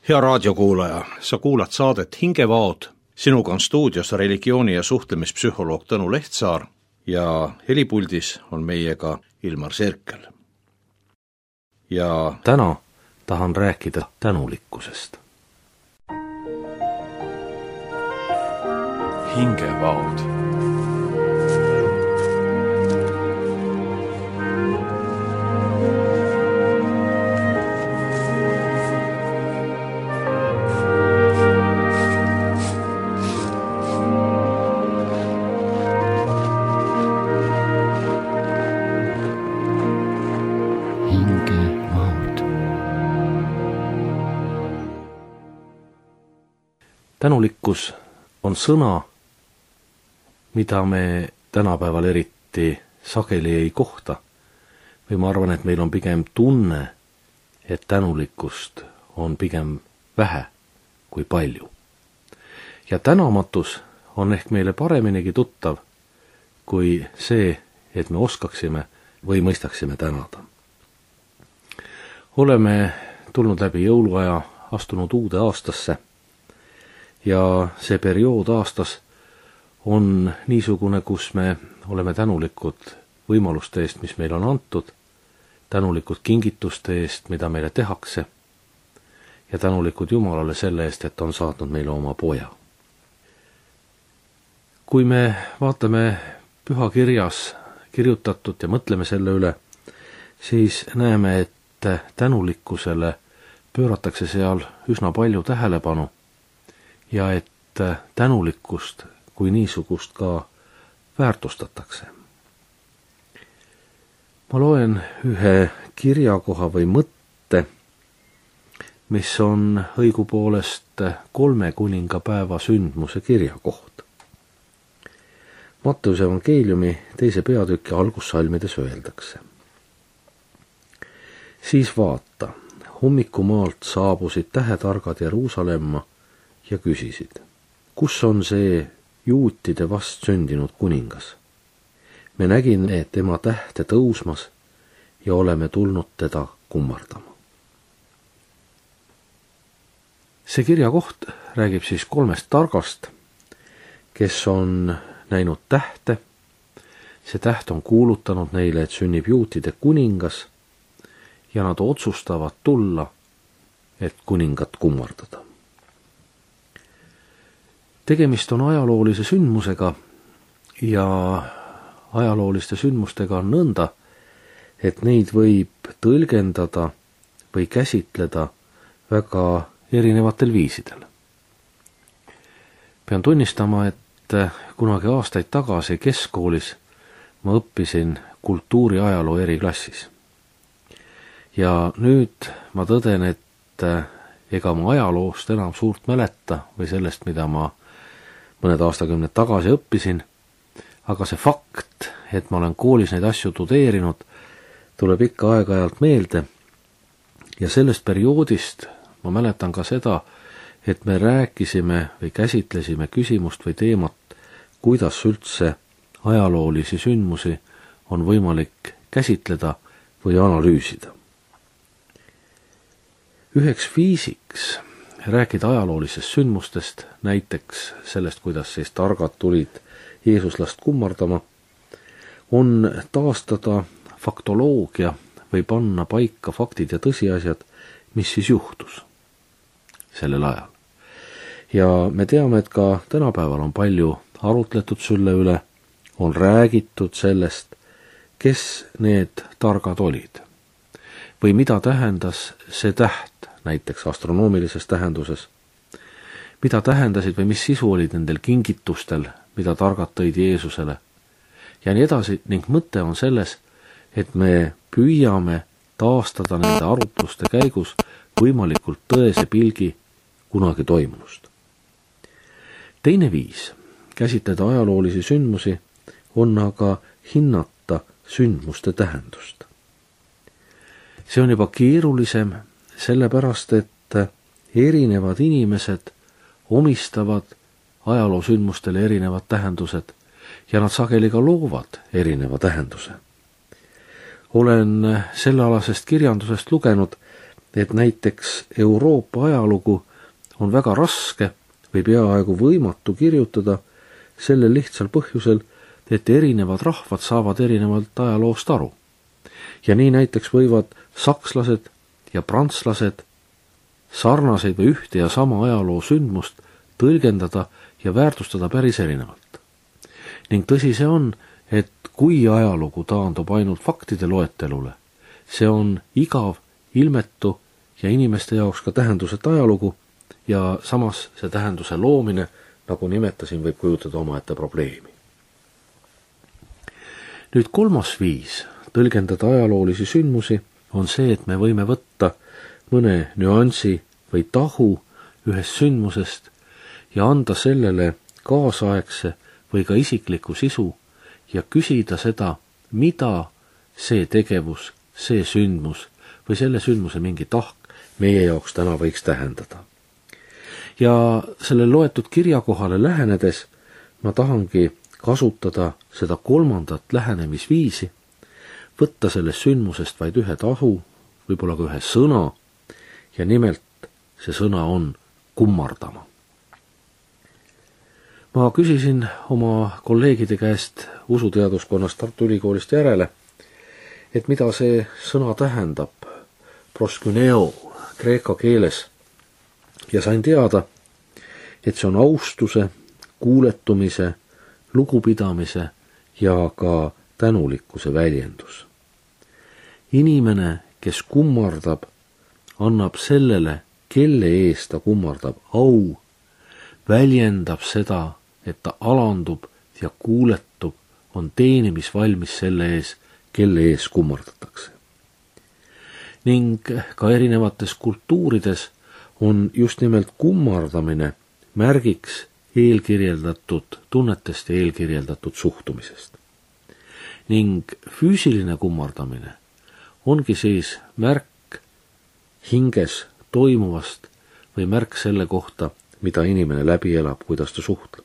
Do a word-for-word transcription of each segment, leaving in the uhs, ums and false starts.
Hea raadiokuulaja, sa kuulad saadet Hingevaod. Sinuga on stuudios religiooni- ja suhtlemispsühholoog Tõnu Lehtsaar ja helipuldis on meiega Ilmar Sirkel. Ja täna tahan rääkida tänulikkusest. Hingevaod. Tänulikkus on sõna, mida me tänapäeval eriti sageli ei kohta. Või ma arvan, et meil on pigem tunne, et tänulikkust on pigem vähe kui palju. Ja tänamatus on ehk meile pareminigi tuttav kui see, et me oskaksime või mõistaksime tänada. Oleme tulnud läbi jõuluaja, astunud uude aastasse. Ja see periood aastas on niisugune, kus me oleme tänulikud võimaluste eest, mis meil on antud, tänulikud kingituste eest, mida meile tehakse, ja tänulikud Jumalale selle eest, et on saatnud meile oma poja. Kui me vaatame pühakirjas kirjutatut ja mõtleme selle üle, siis näeme, et tänulikkusele pööratakse seal üsna palju tähelepanu, ja et tänulikkust kui niisugust ka väärtustatakse. Ma loen ühe kirjakoha või mõtte, mis on õigupoolest kolme kuningapäeva sündmuse kirjakoht. Matteuse evangeeliumi teise peatüki algussalmides öeldakse. Siis vaata, hommikumaalt saabusid tähetargad Jeruusalemma ja küsisid, kus on see juutide vast sündinud kuningas? Me nägime tema tähte tõusmas ja oleme tulnud teda kummardama. See kirjakoht räägib siis kolmest targast, kes on näinud tähte. See täht on kuulutanud neile, et sünnib juutide kuningas ja nad otsustavad tulla, et kuningat kummardada. Tegemist on ajaloolise sündmusega ja ajalooliste sündmustega on nõnda, et neid võib tõlgendada või käsitleda väga erinevatel viisidel. Pean tunnistama, et kunagi aastaid tagasi keskkoolis ma õppisin kultuuri ajaloo eriklassis. Ja nüüd ma tõden, et ega ma ajaloost enam suurt mäleta või sellest, mida ma mõned aastakümned tagasi õppisin, aga see fakt, et ma olen koolis neid asju tudeerinud, tuleb ikka aeg-ajalt meelde. Ja sellest perioodist ma mäletan ka seda, et me rääkisime või käsitlesime küsimust või teemat, kuidas üldse ajaloolisi sündmusi on võimalik käsitleda või analüüsida. Üheks viisiks rääkida ajaloolisest sündmustest, näiteks sellest, kuidas siis targad tulid Jeesuslast kummardama, on taastada faktoloogia või panna paika faktid ja tõsiasjad, mis siis juhtus sellel ajal. Ja me teame, et ka tänapäeval on palju arutletud selle üle, on räägitud sellest, kes need targad olid või mida tähendas see täht, näiteks astronoomilises tähenduses, mida tähendasid või mis sisu olid nendel kingitustel, mida targad tõid Jeesusele ja nii edasi, ning mõte on selles, et me püüame taastada nende arutluste käigus võimalikult tõese pilgi kunagi toimunust. Teine viis käsitleda ajaloolisi sündmusi on aga hinnata sündmuste tähendust. See on juba keerulisem, sellepärast, et erinevad inimesed omistavad ajaloosündmustele erinevad tähendused ja nad sageli ka loovad erineva tähenduse. Olen sellealasest kirjandusest lugenud, et näiteks Euroopa ajalugu on väga raske või peaaegu võimatu kirjutada sellel lihtsal põhjusel, et erinevad rahvad saavad erinevalt ajaloost aru. Ja nii näiteks võivad sakslased ja prantslased sarnaseid või ühte ja sama ajaloo sündmust tõlgendada ja väärtustada päris erinevalt. Ning tõsi see on, et kui ajalugu taandub ainult faktide loetelule, see on igav, ilmetu ja inimeste jaoks ka tähenduseta ajalugu ja samas see tähenduse loomine, nagu nimetasin, võib kujutada omaette probleemi. Nüüd kolmas viis tõlgendada ajaloolisi sündmusi on see, et me võime võtta mõne nüansi või tahu ühest sündmusest ja anda sellele kaasaegse või ka isikliku sisu ja küsida seda, mida see tegevus, see sündmus või selle sündmuse mingi tahk meie jaoks täna võiks tähendada. Ja selle loetud kirjakohale lähenedes ma tahangi kasutada seda kolmandat lähenemisviisi, võtta sellest sündmusest vaid ühe tahu, võib-olla ka ühe sõna, ja nimelt see sõna on kummardama. Ma küsisin oma kolleegide käest usuteaduskonnast Tartu Ülikoolist järele, et mida see sõna tähendab prosküneo kreeka keeles, ja sain teada, et see on austuse, kuuletumise, lugupidamise ja ka tänulikkuse väljendus. Inimene, kes kummardab, annab sellele, kelle ees ta kummardab, au, väljendab seda, et ta alandub ja kuuletub, on teenimisvalmis selle ees, kelle ees kummardatakse. Ning ka erinevates kultuurides on just nimelt kummardamine märgiks eelkirjeldatud tunnetest ja eelkirjeldatud suhtumisest. Ning füüsiline kummardamine ongi siis märk hinges toimuvast või märk selle kohta, mida inimene läbi elab, kuidas ta suhtleb.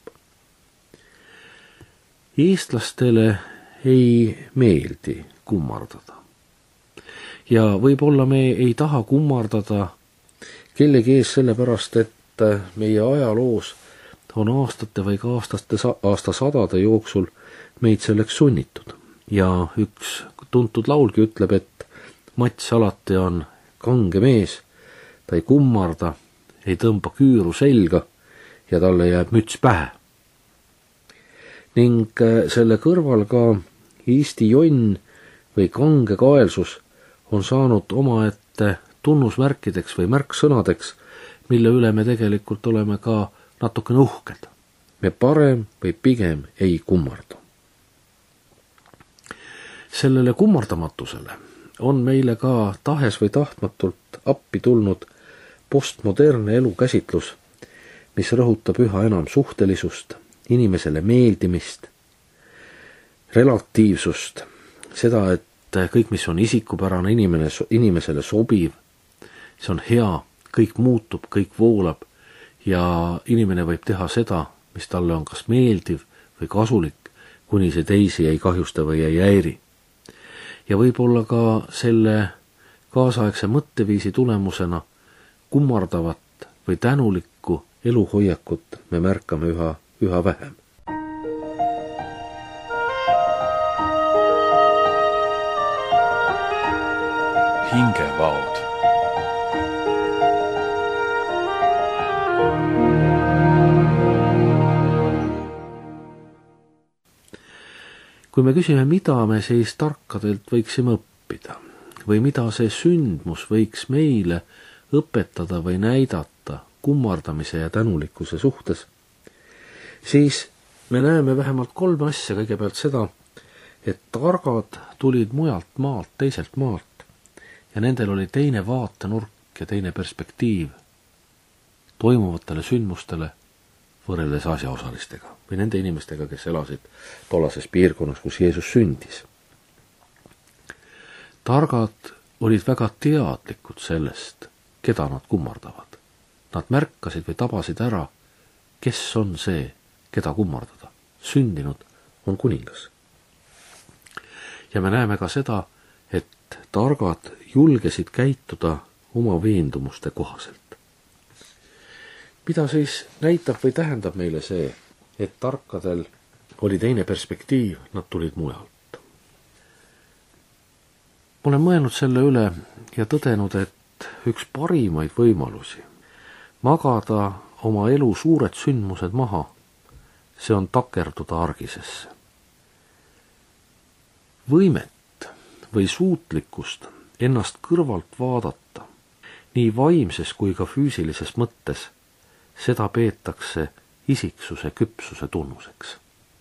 Eestlastele ei meeldi kummardada. Ja võib-olla me ei taha kummardada kellegi ees sellepärast, et meie ajaloos on aastate või ka aastate, aastasadade jooksul meid selleks sunnitud. Ja üks tuntud laulgi ütleb, et Mats alati on kange mees, ta ei kummarda, ei tõmba küüru selga ja talle jääb müts pähe. Ning selle kõrval ka Eesti jonn või kange kaelsus on saanud omaette tunnusmärkideks või märksõnadeks, mille üle me tegelikult oleme ka natukene uhked. Me parem või pigem ei kummardu. Sellele kummardamatusele on meile ka tahes või tahtmatult appi tulnud postmodernne elukäsitlus, mis rõhutab üha enam suhtelisust, inimesele meeldimist, relatiivsust, seda, et kõik, mis on isikupärane inimene, inimesele sobiv, see on hea, kõik muutub, kõik voolab ja inimene võib teha seda, mis talle on kas meeldiv või kasulik, kuni see teisi ei kahjusta või ei häiri. Ja võib-olla ka selle kaasaegse mõtteviisi tulemusena kummardavat või tänulikku eluhoiakut me märkame üha, üha vähem. Hingevaod. Kui me küsime, mida me siis tarkadelt võiksime õppida või mida see sündmus võiks meile õpetada või näidata kummardamise ja tänulikkuse suhtes, siis me näeme vähemalt kolme asja. Kõigepealt seda, et targad tulid mujalt maalt, teiselt maalt ja nendel oli teine vaatenurk ja teine perspektiiv toimuvatele sündmustele võrreldes asjaosalistega või nende inimestega, kes elasid tollases piirkonnas, kus Jeesus sündis. Targad olid väga teadlikud sellest, keda nad kummardavad. Nad märkasid või tabasid ära, kes on see, keda kummardada. Sündinud on kuningas. Ja me näeme ka seda, et targad julgesid käituda oma veendumuste kohaselt. Mida siis näitab või tähendab meile see, et tarkadel oli teine perspektiiv, nad tulid mujalt? Ma olen mõelnud selle üle ja tõdenud, et üks parimaid võimalusi magada oma elu suured sündmused maha, see on takerduda argisesse. Võimet või suutlikkust ennast kõrvalt vaadata, nii vaimses kui ka füüsilises mõttes, seda peetakse isiksuse küpsuse tunnuseks.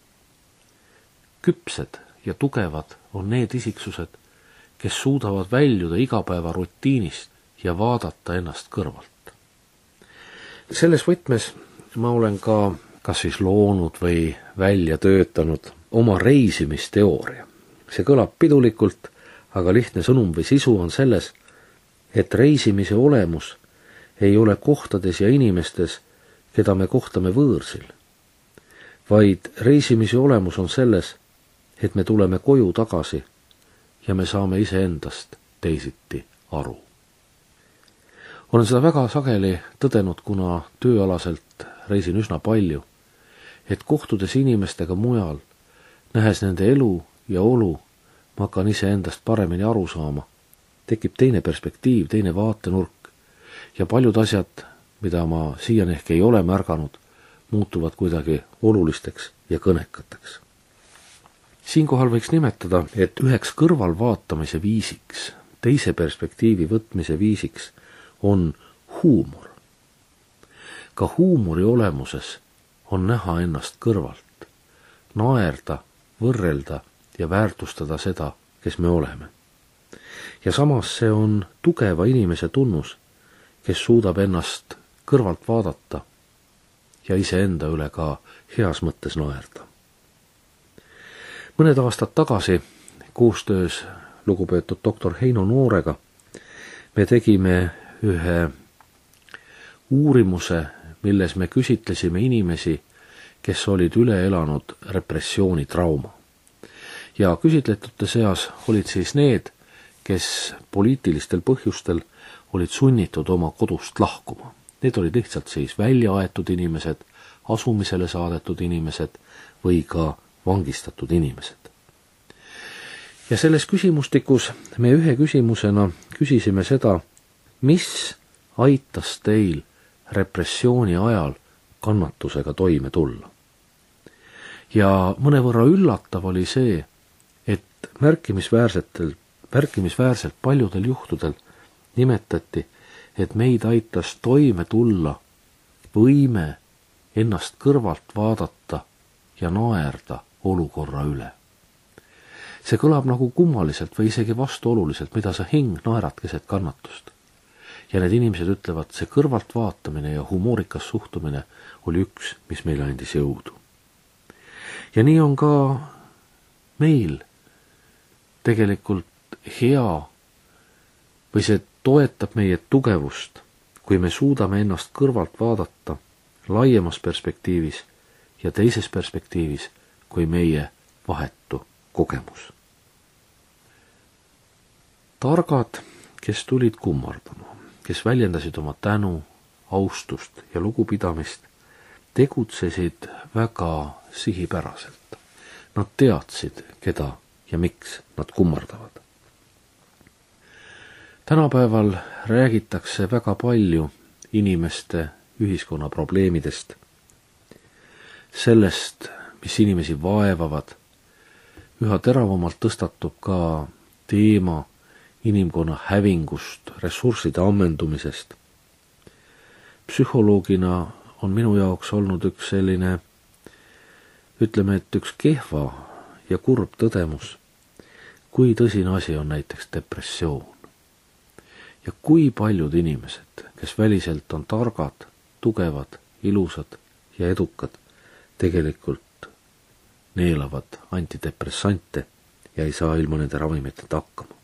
Küpsed ja tugevad on need isiksused, kes suudavad väljuda igapäeva rutiinist ja vaadata ennast kõrvalt. Selles võtmes ma olen ka kas siis loonud või välja töötanud oma reisimisteooria. See kõlab pidulikult, aga lihtne sõnum või sisu on selles, et reisimise olemus ei ole kohtades ja inimestes, keda me kohtame võõrsil, vaid reisimise olemus on selles, et me tuleme koju tagasi ja me saame iseendast teisiti aru. Olen seda väga sageli tõdenud, kuna tööalaselt reisin üsna palju, et kohtudes inimestega mujal, nähes nende elu ja olu, ma hakkan iseendast paremini aru saama. Tekib teine perspektiiv, teine vaatenurk ja paljud asjad, mida ma siiani ehk ei ole märganud, muutuvad kuidagi olulisteks ja kõnekateks. Siinkohal võiks nimetada, et üheks kõrvalvaatamise viisiks, teise perspektiivi võtmise viisiks on huumor. Ka huumori olemuses on näha ennast kõrvalt, naerda, võrrelda ja väärtustada seda, kes me oleme. Ja samas see on tugeva inimese tunnus, kes suudab ennast kõrvalt vaadata ja iseenda üle ka heas mõttes naerda. Mõned aastad tagasi koostöös lugupeetud doktor Heino Noorega me tegime ühe uurimuse, milles me küsitlesime inimesi, kes olid üle elanud repressioonitrauma. Ja küsitletute seas olid siis need, kes poliitilistel põhjustel olid sunnitud oma kodust lahkuma. Need olid lihtsalt siis välja aetud inimesed, asumisele saadetud inimesed või ka vangistatud inimesed. Ja selles küsimustikus me ühe küsimusena küsisime seda, mis aitas teil repressiooni ajal kannatusega toime tulla. Ja mõnevõrra üllatav oli see, et märkimisväärsetel, märkimisväärselt paljudel juhtudel nimetati, et meid aitas toime tulla võime ennast kõrvalt vaadata ja naerda olukorra üle. See kõlab nagu kummaliselt või isegi vastuoluliselt, mida sa hing naerad keset kannatust. Ja need inimesed ütlevad, see kõrvalt vaatamine ja humoorikas suhtumine oli üks, mis meile andis jõudu. Ja nii on ka meil tegelikult hea või see toetab meie tugevust, kui me suudame ennast kõrvalt vaadata laiemas perspektiivis ja teises perspektiivis kui meie vahetu kogemus. Targad, kes tulid kummardama, kes väljendasid oma tänu, austust ja lugupidamist, tegutsesid väga sihipäraselt. Nad teadsid, keda ja miks nad kummardavad. Tänapäeval räägitakse väga palju inimeste ühiskonna probleemidest, sellest, mis inimesi vaevavad. Üha teravamalt tõstatub ka teema inimkonna hävingust, ressursside ammendumisest. Psühholoogina on minu jaoks olnud üks selline, ütleme, et üks kehva ja kurb tõdemus, kui tõsine asi on näiteks depressioon. Ja kui paljud inimesed, kes väliselt on targad, tugevad, ilusad ja edukad, tegelikult neelavad antidepressante ja ei saa ilma nende ravimiteta hakkama.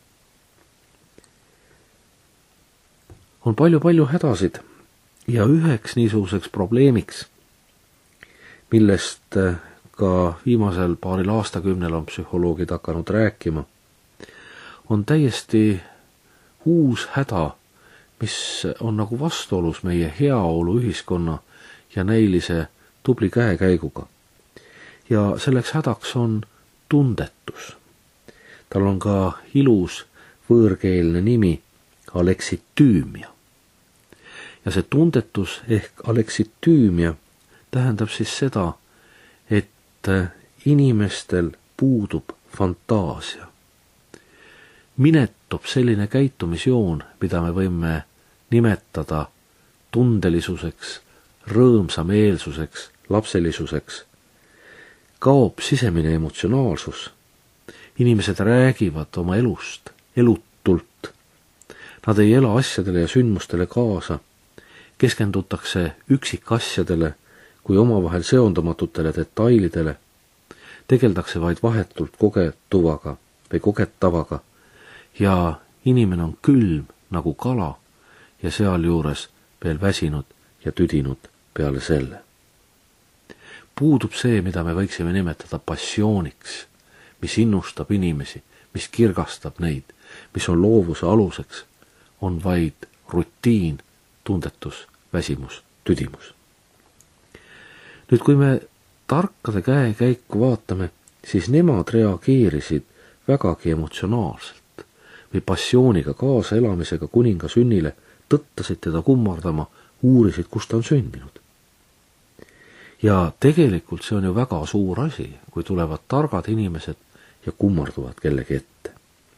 On palju-palju hädasid ja üheks niisuguseks probleemiks, millest ka viimasel paaril aastakümnel on psühholoogid hakanud rääkima, on täiesti uus häda, mis on nagu vastuolus meie heaolu ühiskonna ja näilise tubli käekäiguga. Ja selleks hädaks on tundetus. Tal on ka ilus võõrkeelne nimi aleksitüümia. Ja see tundetus ehk aleksitüümia tähendab siis seda, et inimestel puudub fantaasia. Minetub selline käitumisjoon, mida me võime nimetada tundelisuseks, rõõmsameelsuseks, lapselisuseks. Kaob sisemine emotsionaalsus. Inimesed räägivad oma elust, elutult. Nad ei ela asjadele ja sündmustele kaasa. Keskendutakse üksikasjadele kui omavahel seondumatutele detailidele. Tegeldakse vaid vahetult kogetuvaga või kogetavaga ja inimene on külm nagu kala ja sealjuures veel väsinud ja tüdinud peale selle. Puudub see, mida me võiksime nimetada passiooniks, mis innustab inimesi, mis kirgastab neid, mis on loovuse aluseks, on vaid rutiin, tundetus, väsimus, tüdimus. Nüüd, kui me tarkade käekäiku vaatame, siis nemad reageerisid vägagi emotsionaalselt või passiooniga kaasa elamisega kuninga sünnile, tõttasid teda kummardama, uurisid, kus ta on sündinud. Ja tegelikult see on ju väga suur asi, kui tulevad targad inimesed ja kummarduvad kellegi ette.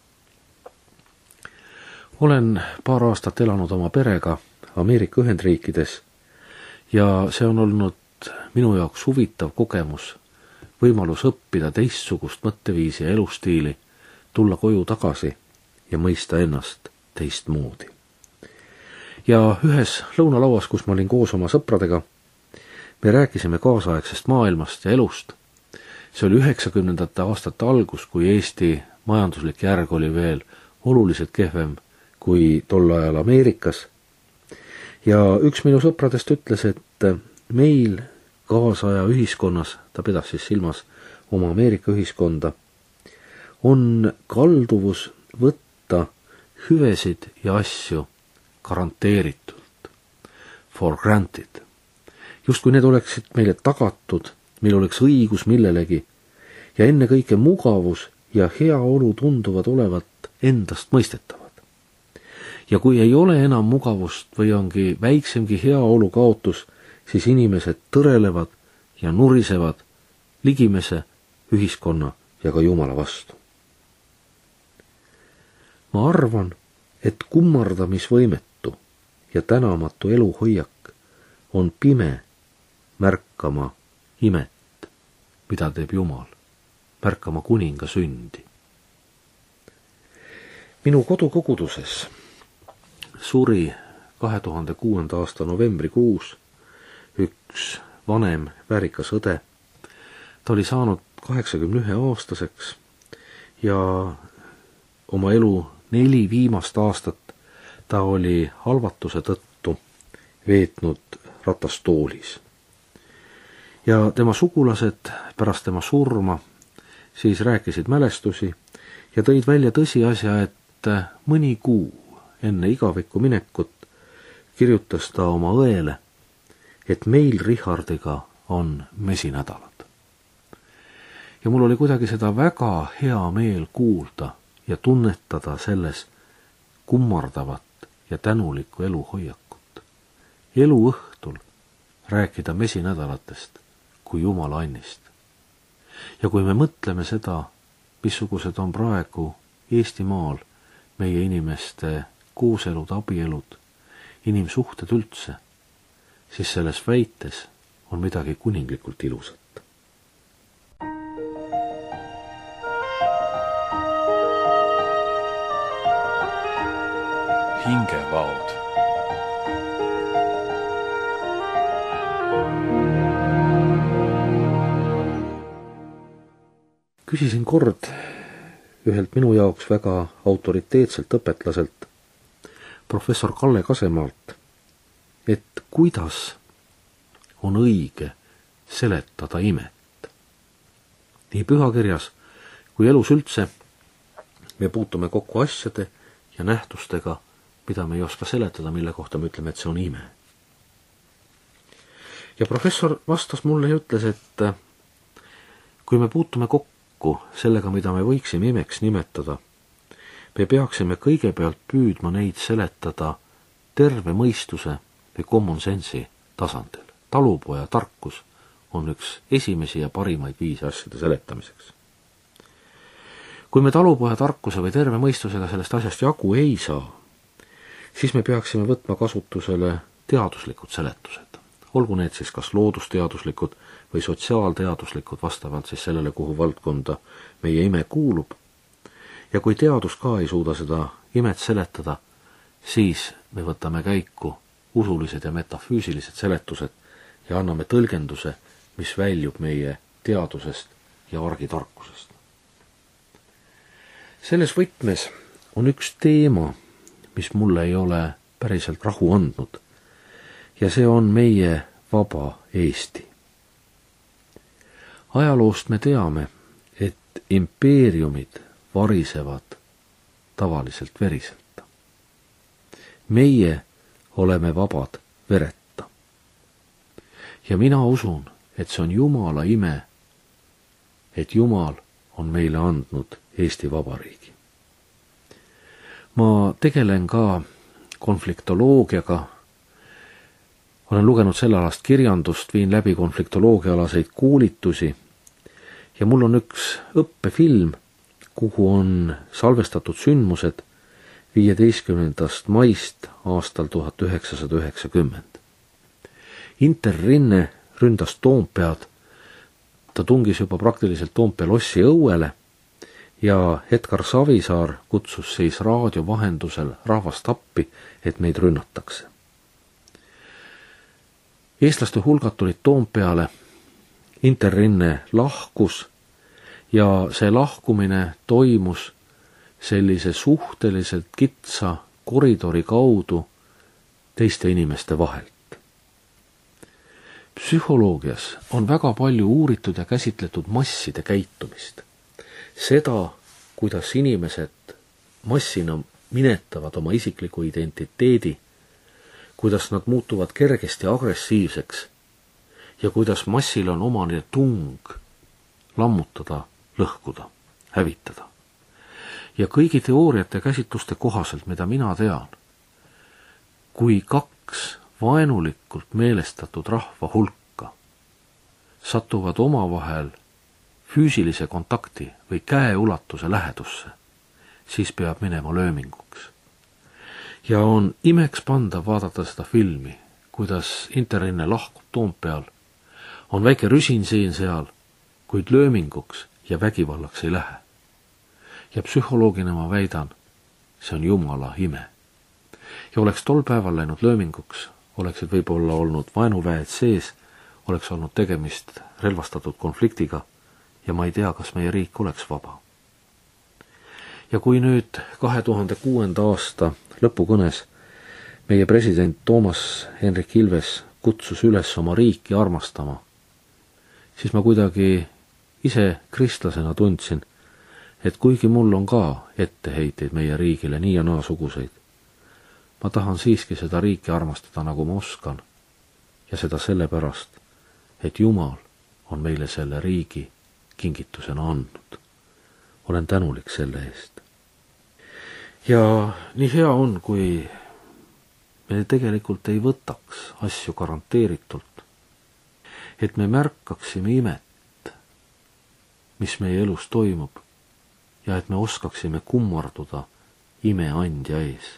Olen paar aastat elanud oma perega Ameerika Ühendriikides ja see on olnud minu jaoks huvitav kogemus, võimalus õppida teistsugust mõtteviisi ja elustiili, tulla koju tagasi ja mõista ennast teistmoodi. Ja ühes lõunalauas, kus ma olin koos oma sõpradega, me rääkisime kaasaegsest maailmast ja elust. See oli üheksakümnendate aastate algus, kui Eesti majanduslik järg oli veel oluliselt kehvem kui tol ajal Ameerikas. Ja üks minu sõpradest ütles, et meil kaasaja ühiskonnas, ta pidas siis silmas oma Ameerika ühiskonda, on kalduvus võtta hüvesid ja asju garanteeritult, for granted. Just kui need oleksid meile tagatud, meil oleks õigus millelegi ja ennekõike mugavus ja heaolu tunduvad olevat endast mõistetavad. Ja kui ei ole enam mugavust või ongi väiksemgi heaolu kaotus, siis inimesed tõrelevad ja nurisevad ligimese, ühiskonna ja ka Jumala vastu. Ma arvan, et kummardamisvõimetu ja tänamatu eluhoiak on pime märkama imet, mida teeb Jumal, märkama kuninga sündi. Minu kodukoguduses suri kahe tuhande kuuenda aasta novembrikuus üks vanem väärikas õde. Ta oli saanud kaheksakümne ühe aastaseks ja oma elu neli viimast aastat ta oli halvatuse tõttu veetnud ratastoolis. Ja tema sugulased pärast tema surma siis rääkisid mälestusi ja tõid välja tõsiasja, et mõni kuu enne igavikku minekut kirjutas ta oma õele, et meil Richardiga on mesinädalad. Ja mul oli kuidagi seda väga hea meel kuulda ja tunnetada selles kummardavat ja tänulikku eluhoiakut. Elu õhtul rääkida mesinädalatest kui Jumala annist. Ja kui me mõtleme seda, missugused on praegu Eestimaal meie inimeste kooselud, abielud, inimsuhted üldse, siis selles väites on midagi kuninglikult ilusat. Hingevaod. Küsisin kord ühelt minu jaoks väga autoriteetselt õpetlaselt, professor Kalle Kasemaalt, et kuidas on õige seletada imet. Nii pühakirjas kui elus üldse me puutume kokku asjade ja nähtustega, mida me ei oska seletada, mille kohta me ütleme, et see on ime. Ja professor vastas mulle ja ütles, et kui me puutume kokku sellega, mida me võiksime imeks nimetada, me peaksime kõigepealt püüdma neid seletada terve mõistuse või common sense'i tasandil. Talupoja tarkus on üks esimesi ja parimaid viisi asjade seletamiseks. Kui me talupoja tarkuse või terve mõistusega sellest asjast jagu ei saa, siis me peaksime võtma kasutusele teaduslikud seletused. Olgu need siis kas loodusteaduslikud või sotsiaalteaduslikud, vastavalt siis sellele, kuhu valdkonda meie ime kuulub. Ja kui teadus ka ei suuda seda imet seletada, siis me võtame käiku usulised ja metafüüsilised seletused ja anname tõlgenduse, mis väljub meie teadusest ja argitarkusest. Selles võtmes on üks teema, mis mulle ei ole päriselt rahu andnud, ja see on meie vaba Eesti. Ajaloost me teame, et impeeriumid varisevad tavaliselt veriselt. Meie oleme vabad vereta. Ja mina usun, et see on Jumala ime, et Jumal on meile andnud Eesti Vabariigi. Ma tegelen ka konfliktoloogiaga, olen lugenud sellealast kirjandust, viin läbi konfliktoloogialaseid kuulitusi ja mul on üks õppefilm, kuhu on salvestatud sündmused viieteistkümnendast maist aastal tuhat üheksasada üheksakümmend. Interrinne ründas Toompead, ta tungis juba praktiliselt Toompea lossi õuele ja Edgar Savisaar kutsus siis raadio vahendusel rahvast appi, et meid rünnatakse. Eestlaste hulgad tulid Toompeale, Interrinne lahkus ja see lahkumine toimus sellise suhteliselt kitsa koridori kaudu teiste inimeste vahelt. Psühholoogias on väga palju uuritud ja käsitletud masside käitumist. Seda, kuidas inimesed massina minetavad oma isikliku identiteedi, kuidas nad muutuvad kergesti agressiivseks ja kuidas massil on omane tung lammutada, lõhkuda, hävitada. Ja kõigi teooriate ja käsitluste kohaselt, mida mina tean, kui kaks vaenulikult meelestatud rahva hulka satuvad omavahel füüsilise kontakti või käeulatuse lähedusse, siis peab minema lööminguks. Ja on imeks pandav vaadata seda filmi, kuidas Interrinne lahkub Toompeal. On väike rüsin siin seal, kuid lööminguks ja vägivallaks ei lähe. Ja psühholoogina ma väidan, see on Jumala ime. Ja oleks tol päeval läinud lööminguks, oleksid võib-olla olnud vaenuväed sees, oleks olnud tegemist relvastatud konfliktiga ja ma ei tea, kas meie riik oleks vaba. Ja kui nüüd kahe tuhande kuuenda aasta lõpukõnes meie president Toomas Hendrik Ilves kutsus üles oma riiki armastama, siis ma kuidagi ise kristlasena tundsin, et kuigi mul on ka etteheiteid meie riigile nii ja naasuguseid, ma tahan siiski seda riiki armastada, nagu ma oskan, ja seda sellepärast, et Jumal on meile selle riigi kingitusena andnud. Olen tänulik selle eest. Ja nii hea on, kui me tegelikult ei võtaks asju garanteeritult, et me märkaksime imet, mis meie elus toimub, ja et me oskaksime kummarduda imeandja ees.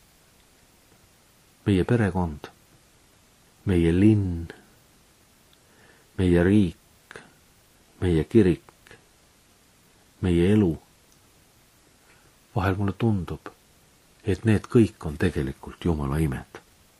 Meie perekond, meie linn, meie riik, meie kirik, meie elu. Vahel mulle tundub, et need kõik on tegelikult Jumala imed.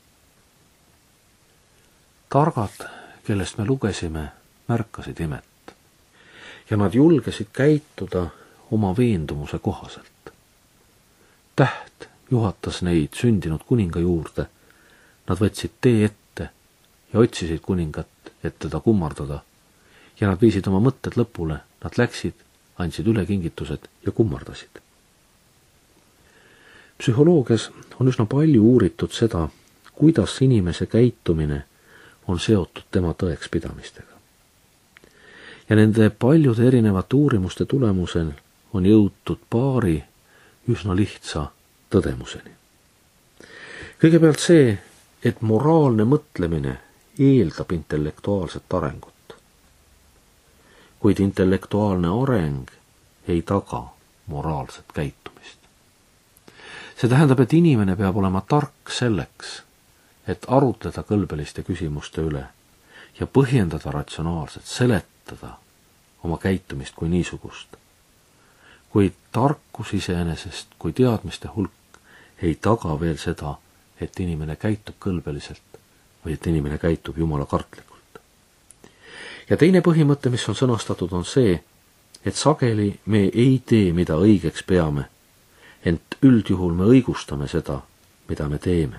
Targad, kellest me lugesime, märkasid imet ja nad julgesid käituda oma veendumuse kohaselt. Täht juhatas neid sündinud kuninga juurde, nad võtsid tee ette ja otsisid kuningat, et teda kummardada ja nad viisid oma mõtted lõpule, nad läksid, andsid üle kingitused ja kummardasid. psühholoogias on üsna palju uuritud seda, kuidas inimese käitumine on seotud tema tõekspidamistega. Ja nende paljude erinevate uurimuste tulemusel on jõutud paari üsna lihtsa tõdemuseni. Kõigepealt see, et moraalne mõtlemine eeldab intellektuaalset arengut. Kuid intellektuaalne areng ei taga moraalset käitumist. See tähendab, et inimene peab olema tark selleks, et arutleda kõlbeliste küsimuste üle ja põhjendada ratsionaalselt, seletada oma käitumist kui niisugust. Kuid tarkus iseenesest kui teadmiste hulk ei taga veel seda, et inimene käitub kõlbeliselt või et inimene käitub jumala kartlikult. Ja teine põhimõte, mis on sõnastatud, on see, et sageli me ei tee, mida õigeks peame, ent üldjuhul me õigustame seda, mida me teeme.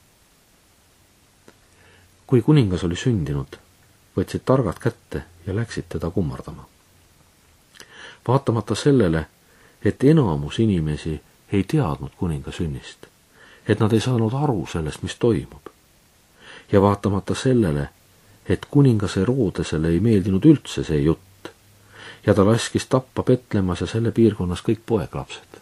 Kui kuningas oli sündinud, võtsid targad kätte ja läksid teda kummardama. Vaatamata sellele, et enamus inimesi ei teadnud kuninga sünnist, et nad ei saanud aru sellest, mis toimub. Ja vaatamata sellele, et kuningas Herodesele ei meeldinud üldse see jutt ja ta laskis tappa Petlemmas ja selle piirkonnas kõik poeglapsed.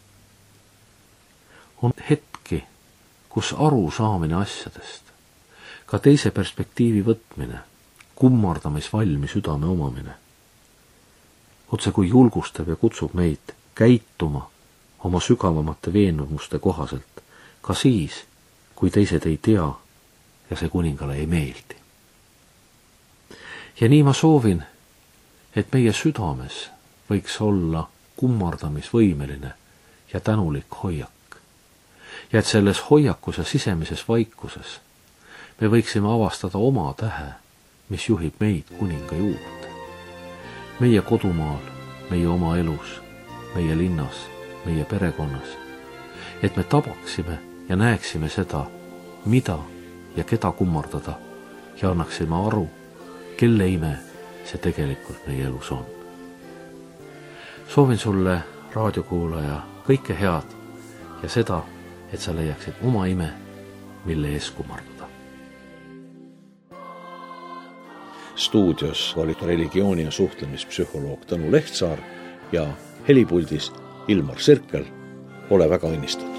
On hetki, kus aru saamine asjadest, ka teise perspektiivi võtmine, kummardamisvalmi südame omamine, otse kui julgustab ja kutsub meid käituma oma sügavamate veendumuste kohaselt, ka siis, kui teised ei tea ja see kuningale ei meeldi. Ja nii ma soovin, et meie südames võiks olla kummardamisvõimeline ja tänulik hoiak. Ja et selles hoiakus ja sisemises vaikuses me võiksime avastada oma tähe, mis juhib meid kuninga juurde. Meie kodumaal, meie oma elus, meie linnas, meie perekonnas, et me tabaksime ja näeksime seda, mida ja keda kummardada ja annaksime aru, kelle ime see tegelikult meie elus on. Soovin sulle, raadiokuulaja, kõike head ja seda, et sa leiaksid oma ime, mille ees kummardada. Stuudios olid religiooni- ja suhtlemispsühholoog Tõnu Lehtsaar ja helipuldis Ilmar Sirkel. Ole väga õnnistatud.